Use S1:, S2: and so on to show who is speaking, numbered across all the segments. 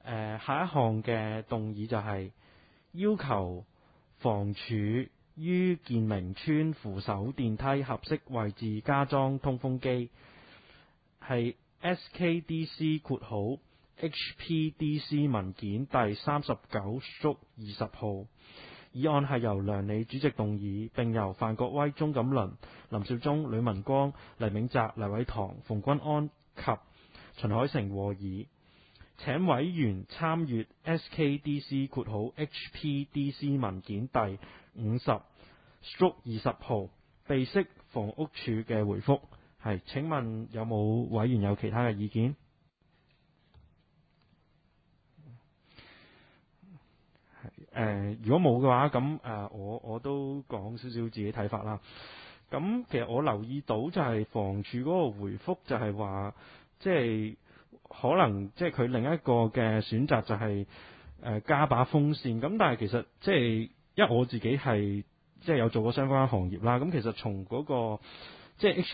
S1: 下一項嘅動議就係要求房署於建明邨扶手電梯合適位置加裝通風機，係 SKDC 括號 HPDC 文件第39/20號。議案係由梁理主席動議，並由范國威、鍾錦麟、林少忠、呂文光、黎銘澤、黎偉堂、馮君安及秦海成和議。請委員參閱 SKDC 括號 HPDC 文件第50/20號，備悉房屋署嘅回覆。係，請問有冇委員有其他嘅意見？如果冇嘅話，咁我都講少少自己睇法啦。咁其實我留意到就係房署嗰個回覆就係話，即係可能即係佢另一個嘅選擇就係加把風扇。咁但係其實即係因為我自己係即係有做過相關行業啦。咁其實從嗰個即係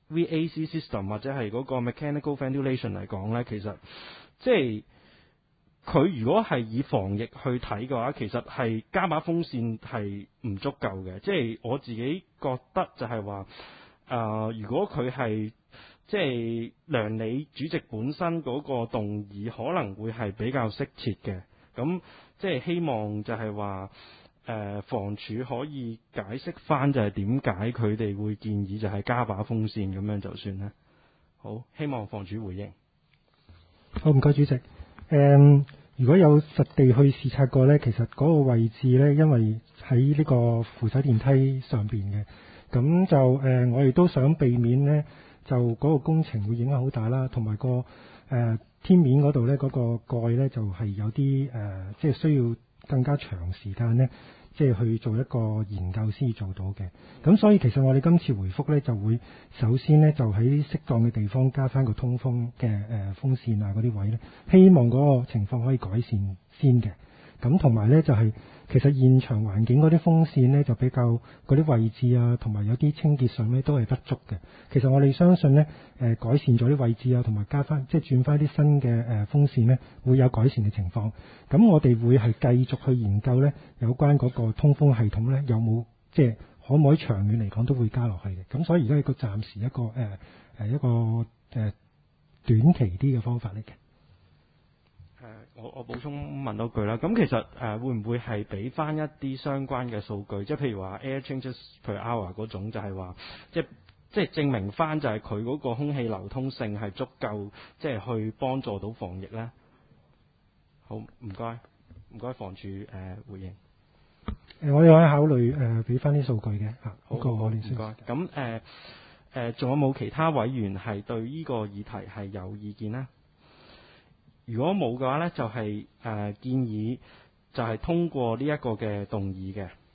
S1: HVAC system 或者係嗰個 mechanical ventilation 嚟講呢，其實即係佢如果係以防疫去睇嘅話，其實係加把風扇係唔足夠嘅。即係我自己覺得就係話，如果佢係即係梁理主席本身嗰個動議，可能會係比較適切嘅。咁即係希望就係話，房署可以解釋翻就係點解佢哋會建議就係加把風扇咁樣就算啦。好，希望房署回應。
S2: 好，唔該主席。如果有實地去視察過呢，其實嗰個位置呢，因為喺呢個扶手電梯上邊嘅，咁就我亦都想避免呢，就嗰個工程會影響好大啦，同埋個天面嗰度呢，嗰個蓋呢，就係有啲即係需要更加長時間呢，即係去做一個研究先至做到嘅。咁所以其實我哋今次回覆呢，就會首先呢，就喺適當嘅地方加翻個通風嘅風扇啊嗰啲位呢，希望嗰個情況可以改善先嘅。咁同埋呢，就係其實現場環境嗰啲風扇呢，就比較嗰啲位置啊，同埋有啲清潔上呢都係不足嘅。其實我哋相信呢，改善咗啲位置啊，同埋加翻即係轉翻啲新嘅風扇呢，會有改善嘅情況。咁我哋會係繼續去研究呢，有關嗰個通風系統呢，有冇即係可唔可以長遠嚟講都會加落去嘅。咁所以而家係個暫時一個短期啲嘅方法嚟嘅。
S1: 我補充問多句啦。咁其實會唔會係俾翻一啲相關嘅數據，即係譬如話 air changes per hour 嗰種，就係話即係證明翻就係佢嗰個空氣流通性係足夠，即係去幫助到防疫呢？好，唔該房署回應。
S2: 我哋可以考慮俾翻啲數據嘅嚇。
S1: 好，唔該。咁仲有冇其他委員係對呢個議題係有意見呢？如果冇嘅話呢，就係建議就係通過呢一個嘅動議嘅。